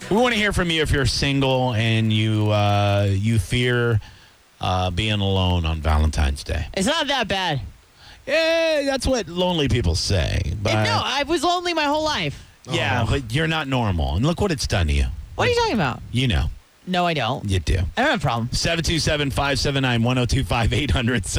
We want to hear from you if you're single and you fear being alone on Valentine's Day. It's not that bad. Yeah, that's what lonely people say. But No, I was lonely my whole life. yeah, but you're not normal. And look what it's done to you. What are you talking about? You know. No, I don't. You do. I don't have a problem. 727-579-1025,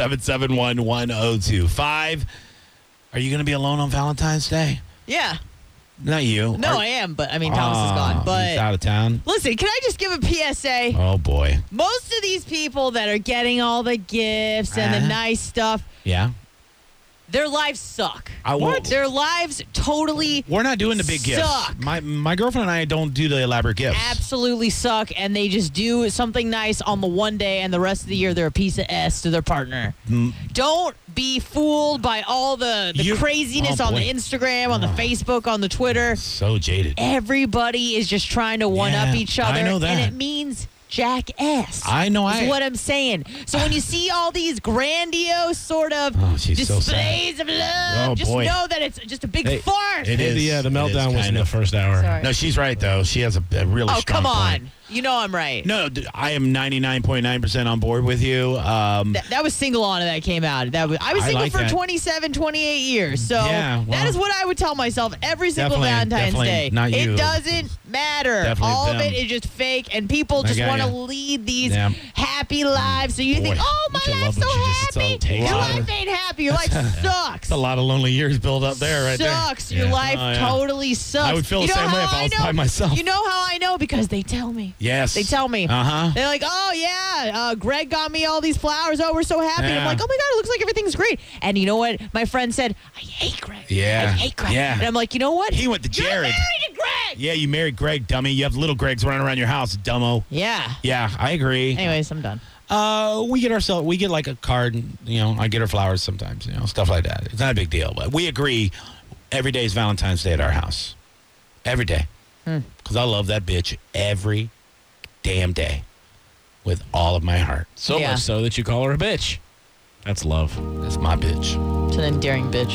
800-771-1025. Are you going to be alone on Valentine's Day? Yeah. Not you. No, I am, but I mean, Thomas is gone. He's out But of town? listen, can I just give a PSA? Oh, boy. Most of these people that are getting all the gifts and the nice stuff, Yeah? their lives suck. What? Their lives totally We're not doing the big gifts. suck. My girlfriend and I don't do the elaborate gifts. Absolutely suck, and they just do something nice on the one day, and the rest of the year they're a piece of S to their partner. Don't be fooled by all the craziness on the Instagram, on the Facebook, on the Twitter. So jaded. Everybody is just trying to one-up each other, I know that. and it means jackass. I know. Is what I'm saying. So when you see all these grandiose sort of she's so displays of love, just know that it's just a big farce. It is. Yeah, the meltdown was in the first hour. Sorry. No, she's right, though. She has a really strong come point. on. You know I'm right. No, I am 99.9% on board with you. That was Single On that came out. I was single like for that. 27, 28 years. So Yeah, well, that is what I would tell myself every single Valentine's definitely Day. not you. It doesn't matter. Definitely All of them. it is just fake, and people just got want to ya. lead these Yeah. happy lives. So you think, Boy, oh, my don't you life's love so when she just happy. so takes Your over? life ain't happy. Your life sucks. a lot of lonely years built up there, right there. Sucks. Your Yeah. life Oh, yeah. totally sucks. I would feel the You know same way how if I was know? by myself. You know how I know? Because they tell me. Yes. They tell me. Uh-huh. They're like, oh, yeah, Greg got me all these flowers. Oh, we're so happy. Yeah. I'm like, oh, my God, it looks like everything's great. And you know what? My friend said, I hate Greg. Yeah. I hate Greg. Yeah. And I'm like, you know what? He went to You're Jared. married to Greg. Yeah, you married Greg, dummy. You have little Gregs running around your house, dumbo. Yeah. Yeah, I agree. Anyways, I'm done. We get like a card, and, I get her flowers sometimes, stuff like that. It's not a big deal, but we agree every day is Valentine's Day at our house. Every day. Because I love that bitch every damn day with all of my heart. So Yeah. much so that you call her a bitch. That's love. That's my bitch. It's an endearing bitch.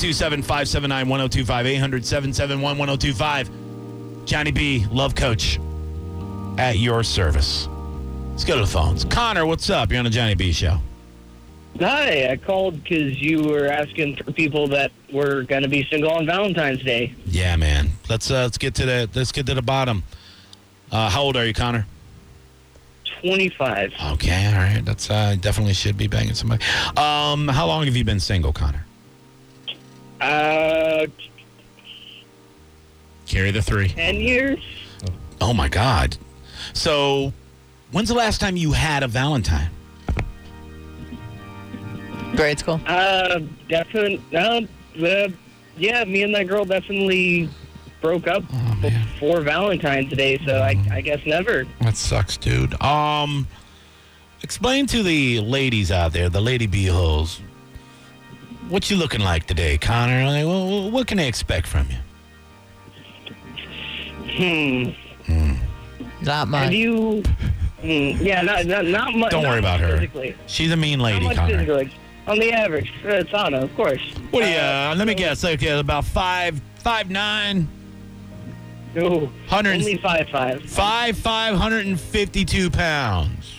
727-579-1025, 800-771-1025. Johnny B, love coach, at your service. Let's go to the phones. Connor, what's up? You're on the Johnny B show. Hi, I called because you were asking for people that were going to be single on Valentine's Day. Yeah, man. Let's get to the bottom. How old are you, Connor? 25. Okay, all right. That's definitely should be banging somebody. How long have you been single, Connor? Carry the 3. 10 years? Oh my God. So, when's the last time you had a Valentine? Grade school. Definitely. Yeah, me and that girl definitely broke up before Valentine's Day, so I guess never. That sucks, dude. Explain to the ladies out there, the lady beeholes, what you looking like today, Connor? Like, what can they expect from you? Not much. Have you... yeah, not much. Don't worry about her. Physically. She's a mean Not lady, much Connor. physically. On the average, Tana, of course. What do you? Let me guess. Like about 5'9", No, 100 only 5'5". 552 pounds.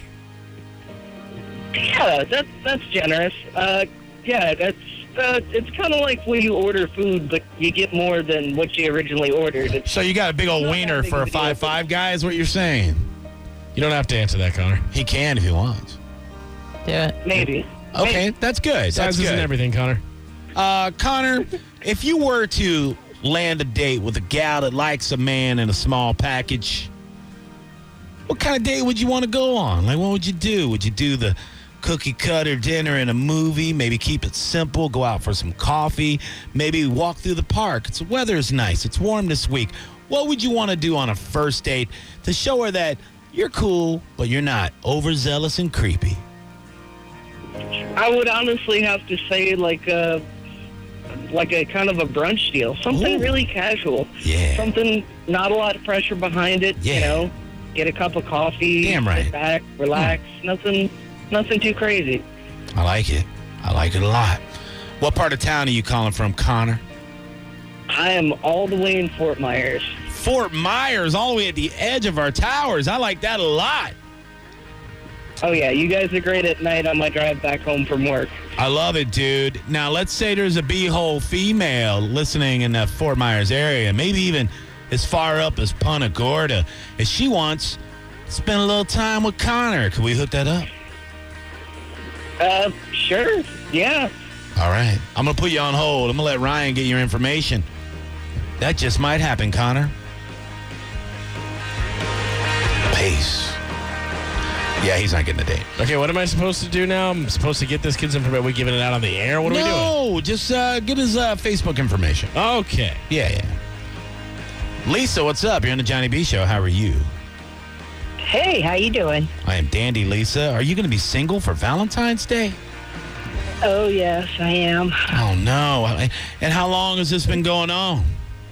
Yeah, that's generous. Yeah, that's it's kind of like when you order food, but you get more than what you originally ordered. It's So you got a big old Not wiener that big for a of a deal. 5'5" guy, is what you're saying? You don't have to answer that, Connor. He can if he wants. Do it. maybe. Okay, that's good. That's Size isn't good. everything, Connor. Connor, if you were to land a date with a gal that likes a man in a small package, what kind of date would you want to go on? Like, what would you do? Would you do the cookie cutter dinner and a movie? Maybe keep it simple, go out for some coffee, maybe walk through the park. The weather's nice. It's warm this week. What would you want to do on a first date to show her that you're cool, but you're not overzealous and creepy? I would honestly have to say like a kind of a brunch deal, something Ooh. really casual. Yeah. Something not a lot of pressure behind it. Yeah. You know, get a cup of coffee. Damn right. Sit back, relax. Nothing too crazy. I like it. I like it a lot. What part of town are you calling from, Connor? I am all the way in Fort Myers. Fort Myers, all the way at the edge of our towers. I like that a lot. Oh, yeah, you guys are great at night on my drive back home from work. I love it, dude. Now, let's say there's a B-hole female listening in the Fort Myers area, maybe even as far up as Punta Gorda. If she wants to spend a little time with Connor, can we hook that up? Sure, yeah. All right. I'm going to put you on hold. I'm going to let Ryan get your information. That just might happen, Connor. Peace. Yeah, he's not getting a date. Okay, what am I supposed to do now? I'm supposed to get this kid's information. We're giving it out on the air? What are we doing? No, just get his Facebook information. Okay. Yeah. Lisa, what's up? You're on the Johnny B Show. How are you? Hey, how you doing? I am dandy, Lisa. Are you going to be single for Valentine's Day? Oh, yes, I am. Oh, no. And how long has this been going on?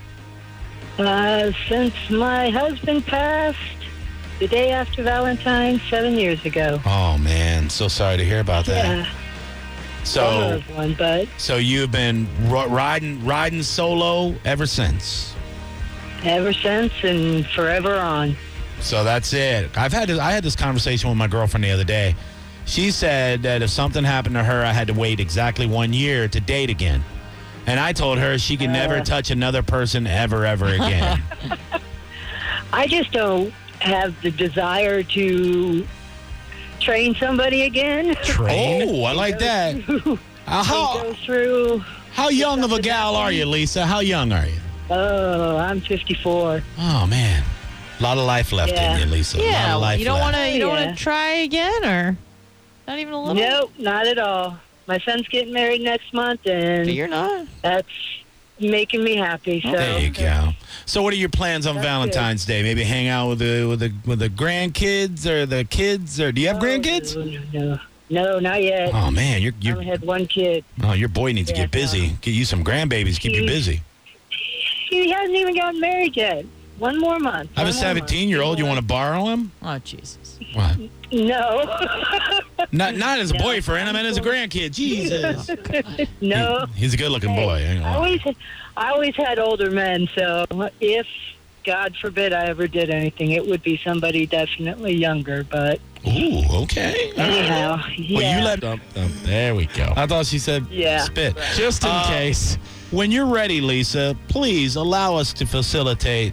Since my husband passed the day after Valentine's 7 years ago. Oh, man. So sorry to hear about that. Yeah, So, one, but so you've been riding solo ever since? ever since and forever on. So that's it. I had this conversation with my girlfriend the other day. She said that if something happened to her, I had to wait exactly 1 year to date again. And I told her she could never touch another person ever again. I just don't have the desire to train somebody again. Train? Oh, I like that. Go through. How young of a gal are you, Lisa? How young are you? Oh, I'm 54. Oh, man. A lot of life left in you, Lisa. A lot Yeah, of life you don't left. want to. You don't Yeah. want to try again, or not even a little. Nope, not at all. My son's getting married next month, But and you're not. that's making me happy. So There you go. So, what are your plans on That's Valentine's Day? Maybe hang out with the grandkids or the kids, or do you have grandkids? No, not yet. Oh man, I only had one kid. your boy needs to Yeah, get busy. Get you some grandbabies. Keep you busy. He hasn't even gotten married yet. One more month. I have a 17-year-old. You want to borrow him? Oh Jesus. What? No. Not as a boyfriend. I meant as a grandkid. Jesus. No. He's a good-looking boy. I ain't gonna lie. I always had older men, so if, God forbid, I ever did anything, it would be somebody definitely younger, but Ooh, okay. anyhow, yeah. Well, you let. There we go. I thought she said Yeah. spit. Just in case. When you're ready, Lisa, please allow us to facilitate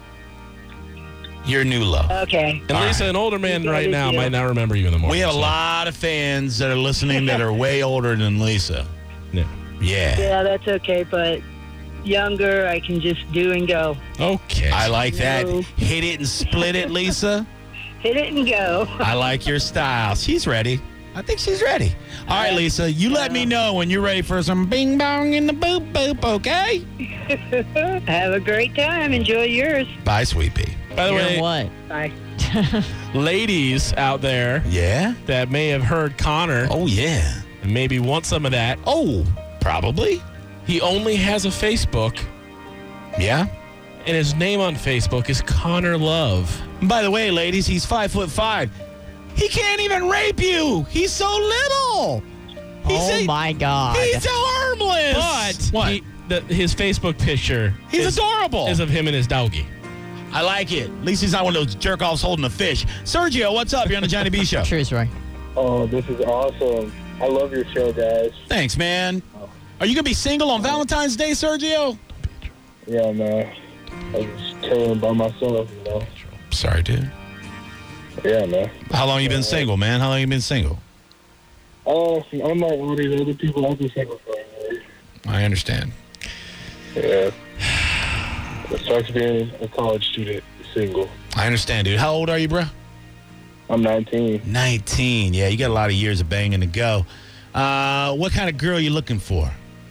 your new love. Okay. And Lisa, an older man You right gotta now do. might not remember you in the morning. We have a so- lot of fans that are listening that are way older than Lisa. Yeah. Yeah. Yeah, that's okay, but younger, I can just do and go. Okay. I like that. No. Hit it and split it, Lisa. Hit it and go. I like your style. She's ready. I think she's ready. All right, Lisa, you let me know when you're ready for some bing bong in the boop boop, okay? Have a great time. Enjoy yours. Bye, sweet pea. By the You're way, what? Bye. ladies out there Yeah? that may have heard Connor Oh, yeah. and maybe want some of that, Oh, probably. he only has a Facebook, Yeah? and his name on Facebook is Connor Love. By the way, ladies, he's 5'5". He can't even rape you. He's so little. Oh my God. He's harmless. But What? his Facebook picture He's is, adorable. is of him and his doggy. I like it. At least he's not one of those jerk-offs holding a fish. Sergio, what's up? You're on the Johnny B Show. True story. Oh, this is awesome. I love your show, guys. Thanks, man. Are you going to be single on Valentine's Day, Sergio? Yeah, man. I was just chilling by myself, you know. Sorry, dude. Yeah, man. How long you been single, man? How long you been single? Unlike all these other people, I've been single for a year. I understand. Yeah. It sucks being a college student, single. I understand, dude. How old are you, bro? I'm 19. 19. Yeah, you got a lot of years of banging to go. What kind of girl you looking for?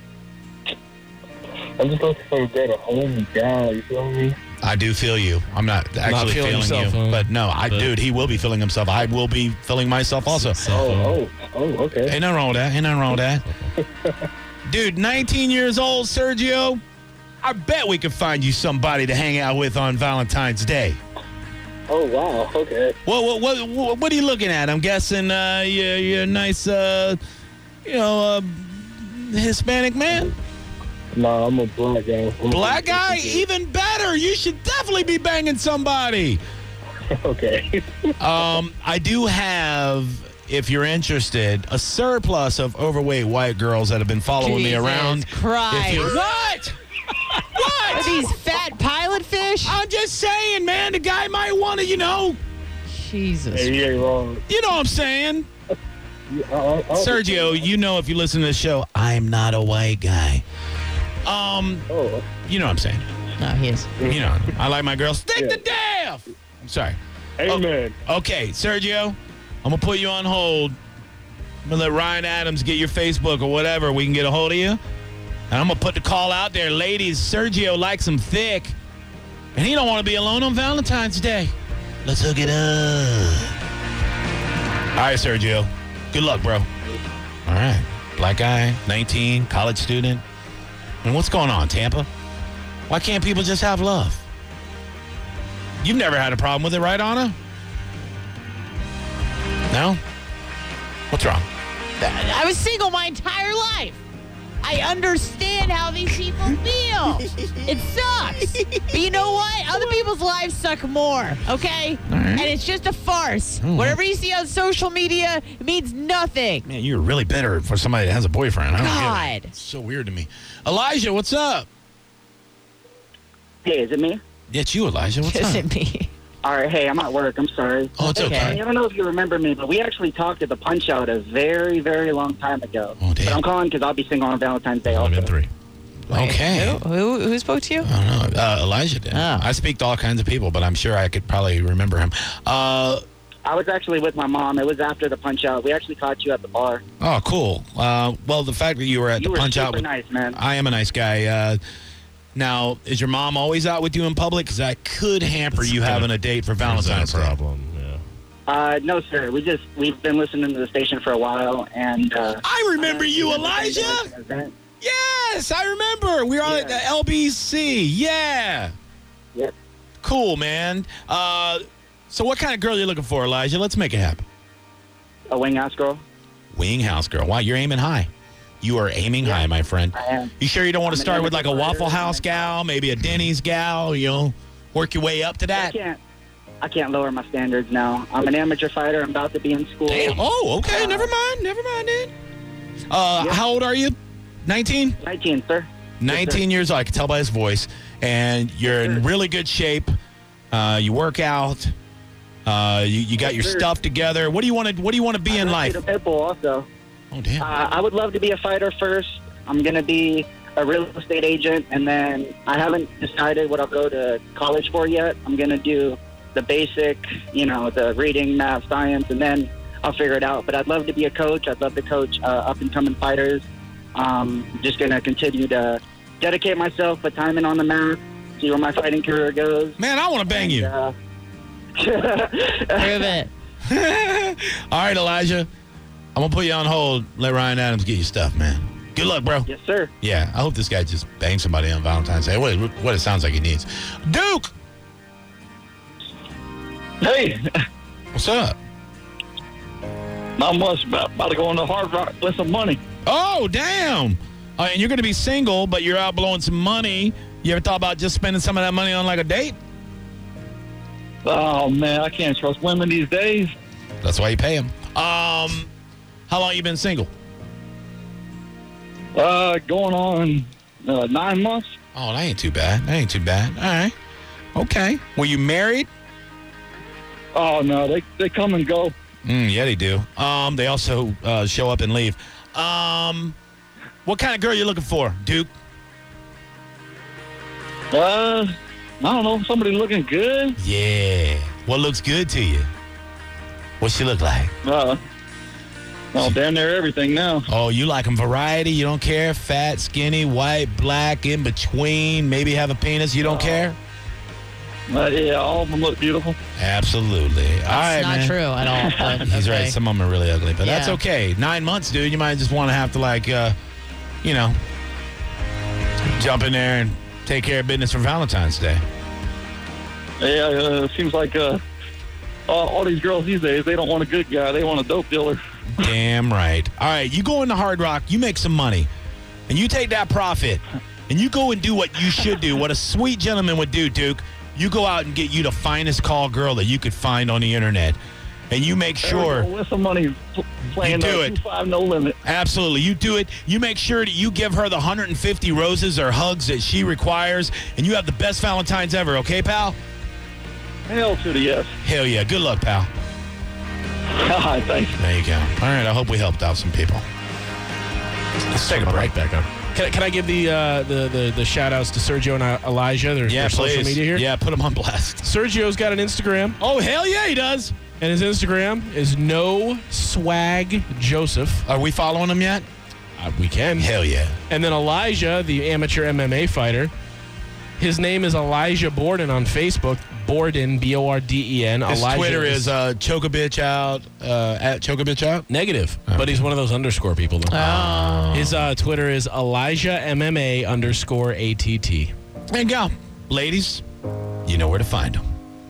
I'm just looking for a girl to hold me down, you feel me? I do feel you. I'm not actually feeling feeling himself, you. huh? But no, dude, he will be feeling himself. I will be feeling myself also. Oh, okay. Ain't nothing wrong with that. Ain't nothing wrong with that. Dude, 19 years old, Sergio. I bet we could find you somebody to hang out with on Valentine's Day. Oh, wow, okay. What are you looking at? I'm guessing you're a nice, Hispanic man. No, I'm a black guy. Black guy, even better. You should definitely be banging somebody. Okay. I do have, if you're interested, a surplus of overweight white girls that have been following me around. Christ. What? Are these fat pilot fish? I'm just saying, man, the guy might want to, Jesus. Hey, you ain't wrong. you know what I'm saying? I'll Sergio, you know if you listen to the show, I'm not a white guy. Oh, You know what I'm saying. No, he is. You know, I like my girls stick Yeah. to death. I'm sorry. amen. Okay, Sergio, I'm going to put you on hold. I'm going to let Ryan Adams get your Facebook or whatever. We can get a hold of you. And I'm going to put the call out there. Ladies, Sergio likes him thick. And he don't want to be alone on Valentine's Day. Let's hook it up. All right, Sergio. Good luck, bro. All right. Black guy, 19, college student. And what's going on, Tampa? Why can't people just have love? You've never had a problem with it, right, Anna? No? What's wrong? I was single my entire life. I understand how these people feel. It sucks. But you know what? Other people's lives suck more, okay? All right. And it's just a farce. Whatever you see on social media, it means nothing. Man, you're really bitter for somebody that has a boyfriend. I don't get it. God. It's so weird to me. Elijah, what's up? Hey, is it me? It's you, Elijah. What's Is up? it me? All right, hey, I'm at work. I'm sorry. Oh, it's okay. I don't know if you remember me, but we actually talked at the Punch Out a very, very long time ago. Oh, damn. But I'm calling because I'll be single on Valentine's Day I'm also. in 3. Okay. Who spoke to you? I don't know. Elijah did. Oh. I speak to all kinds of people, but I'm sure I could probably remember him. I was actually with my mom. It was after the Punch Out. We actually caught you at the bar. Oh, cool. Well, the fact that you were at You the were Punch super Out. nice, man. I am a nice guy. Now, is your mom always out with you in public? Because that could hamper you having a date for Valentine's Day. problem. Yeah. No, sir. We've been listening to the station for a while, and I remember you, Elijah. Yes, I remember. We were on at the LBC. Yeah. Yep. Cool, man. So what kind of girl are you looking for, Elijah? Let's make it happen. A wing ass girl. Wing house girl. Wow, you're aiming high. You are aiming high, my friend. I am. You sure you don't want to I'm an start with like a amateur Waffle fighter. House gal, maybe a Denny's gal, work your way up to that? I can't lower my standards now. I'm an amateur fighter. I'm about to be in school. Damn. Oh, okay. Never mind, then. How old are you? 19? 19, sir. 19 years old. I can tell by his voice. And you're in really good shape. You work out. You got your sir. stuff together. What do you want to be in life? I'm a pit bull also. Oh, damn. I would love to be a fighter first. I'm going to be a real estate agent, and then I haven't decided what I'll go to college for yet. I'm going to do the basic, the reading, math, science, and then I'll figure it out. But I'd love to be a coach. I'd love to coach up-and-coming fighters. Just going to continue to dedicate myself, put time in on the mat, see where my fighting career goes. Man, I want to bang you. Prove it. All right, Elijah. I'm going to put you on hold. Let Ryan Adams get you stuff, man. Good luck, bro. Yes, sir. Yeah, I hope this guy just bangs somebody on Valentine's Day. What it sounds like he needs. Duke! Hey, What's up? not much. About to go on the Hard Rock with some money. Oh, damn. And you're going to be single, but you're out blowing some money. You ever thought about just spending some of that money on like a date? Oh, man, I can't trust women these days. That's why you pay them. How long you been single? Going on 9 months. Oh, that ain't too bad. All right. Okay. Were you married? Oh, no, they come and go. Yeah, they do. They also show up and leave. What kind of girl you looking for, Duke? I don't know, somebody looking good. Yeah. What looks good to you? What she look like? Damn near everything now. Oh, you like them variety? You don't care? Fat, skinny, white, black, in between, maybe have a penis? You don't care? Yeah, all of them look beautiful. Absolutely. All right, It's not man. true at all. But He's okay. right. Some of them are really ugly, but that's Yeah. okay. 9 months, dude. You might just want to have to, jump in there and take care of business for Valentine's Day. Yeah, it seems like all these girls these days, they don't want a good guy. They want a dope dealer. Damn right. All right, you go into Hard Rock, you make some money, and you take that profit, and you go and do what you should do, what a sweet gentleman would do, Duke. You go out and get you the finest call girl that you could find on the internet. And you make sure. With some money playing you do it. 2-5 no limit. Absolutely. You do it. You make sure that you give her the 150 roses or hugs that she requires, and you have the best Valentine's ever, okay, pal? Hell to the yes. Hell yeah. Good luck, pal. Thanks. There you go. All right. I hope we helped out some people. Let's take a break. Back on. Can I give the shout outs to Sergio and Elijah? Their social media here. Yeah, put them on blast. Sergio's got an Instagram. Oh, hell yeah, he does. And his Instagram is No Swag Joseph. Are we following him yet? We can. Hell yeah. And then Elijah, the amateur MMA fighter, his name is Elijah Borden on Facebook. Borden, Borden. His Elijah Twitter is choke a bitch out, at choke a bitch out. Negative, but he's one of those underscore people, though. Oh. His Twitter is Elijah MMA _ATT. There you go. Ladies, you know where to find him.